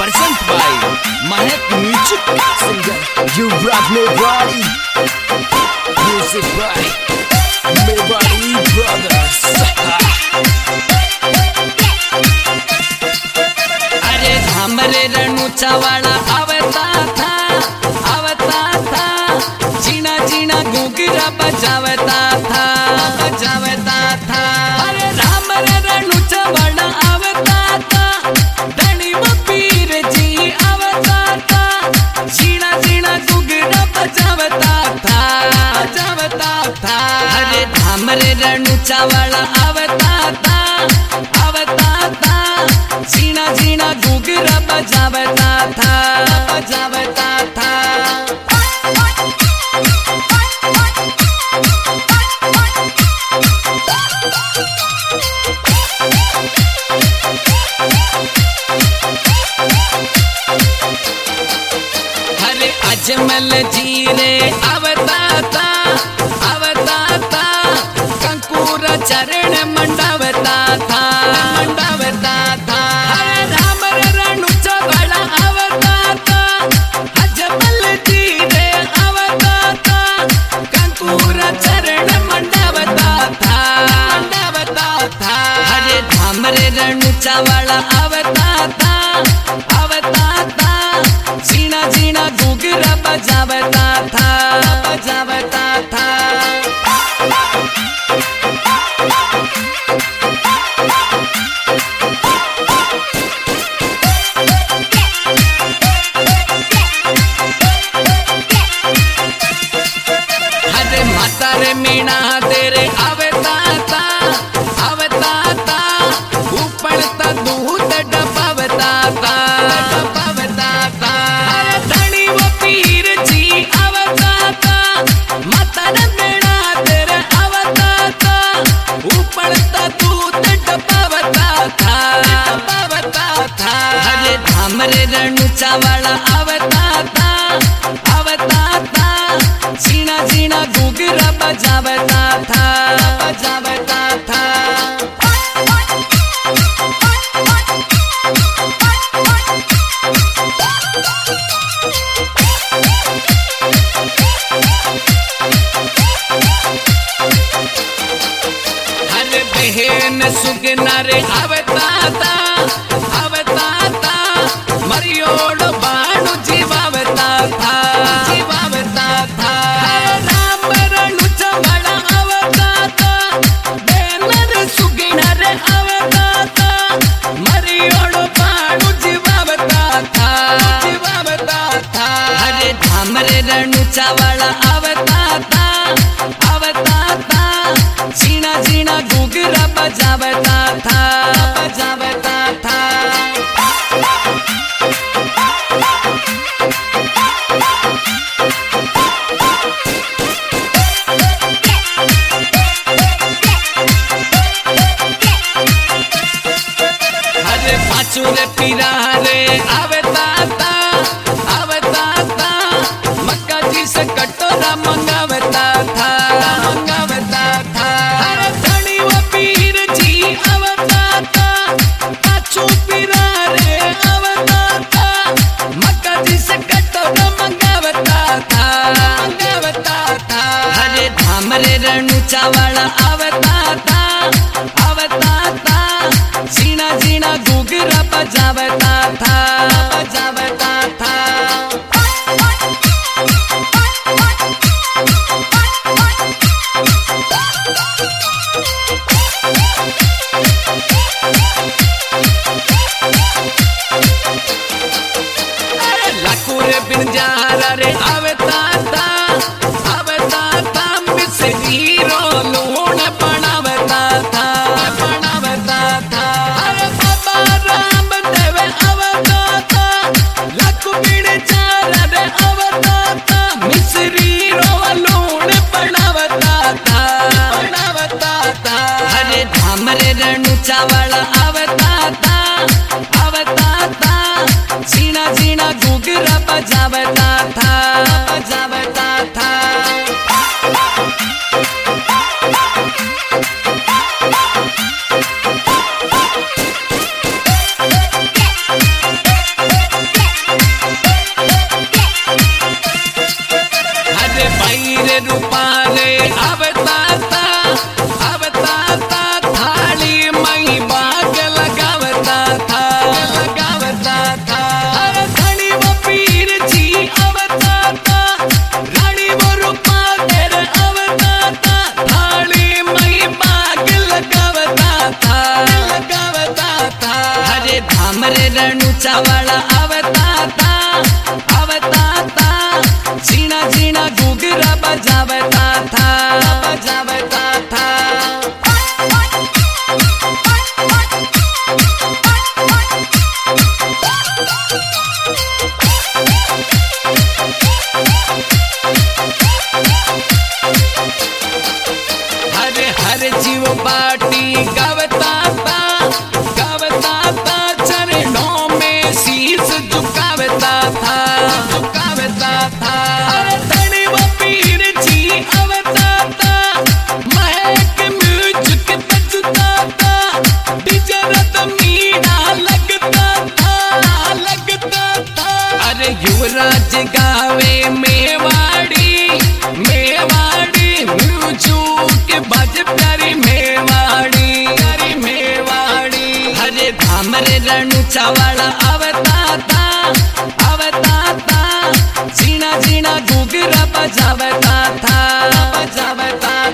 present by Mahek Music Singer. You rock me body. Music by Mebari Brothers. अरे हमरे रणुचा वाला आवता था जीना जीना घुघरा बजावता था अरे हमरे रणुचा वाला आवता था धनी वो पीर जी आवता था जीना जीना घुघरा बजावता था अरे हमरे रणुचा वाला आवता था जीना जीना घुघरा बजावता था हरे अजमल जी रे आवता था कंकूर चरण मंडावता था हरे राम रणुचा वाला आवता था अजमल जी रे आवता था कंकूर चरण मंडावता था हरे राम रणुचा वाला आवता था जीना जीना घुघरा बजावता था हरे माता रे मीणा तेरे आवता था उपड़ता दूध डबावता था हरे धनी वो पीर जी आवता था माता रे मीणा तेरे आवता था उपड़ता दूध डबावता था हरे हमरे रणुचा वाला आवता था जीना जीना घुघरा बजावता था हरे बहन सुगना रे आवता था मरियोड़ बाणु जीवावता था हरे राम रणुचा वाला आवता था बहन सुगना रे आवता था मरियोड़ बाणु जीवावता था हरे हमरे रणुचा वाला आवता था जीना जीना घुघरा बजावता था हरे पाँचू रे पीरा रे आवता था मक्का जी से कटोरा मंगावता था हरे धनी वो पीर जी आवता था पाँचू पीरा रे आवता था मक्का जी से कटोरा मंगावता था हरे हमरे रणुचा वाला आवता था जीना जीना घुघरा बजावता था लाकुरे बिन जारा रे आवता था मिसरी रो लूण बनावता था हरे बाबा राम देव आवता था लाकु बिन जारा रे आवता था मिसरी रो लूण बनावता था हरे हमरे रणुचा वाला आवता था जीना जीना घुघरा बजावता था चावल आवता था जीना जीना घुघरा बजावता था हर जीव बाटी गावता था चरणों में शीश झुकावता था धनी वो पीर जी आवता था महक म्यूजिक बजता था डीजे रतन मीना लगता था अरे युवराज गावे मेवाड़ी म्यूजिक बज प्यारी मेवाड़ी हरे धामरे रणु चावल आवता था जीना जीना घुघरा बजावता था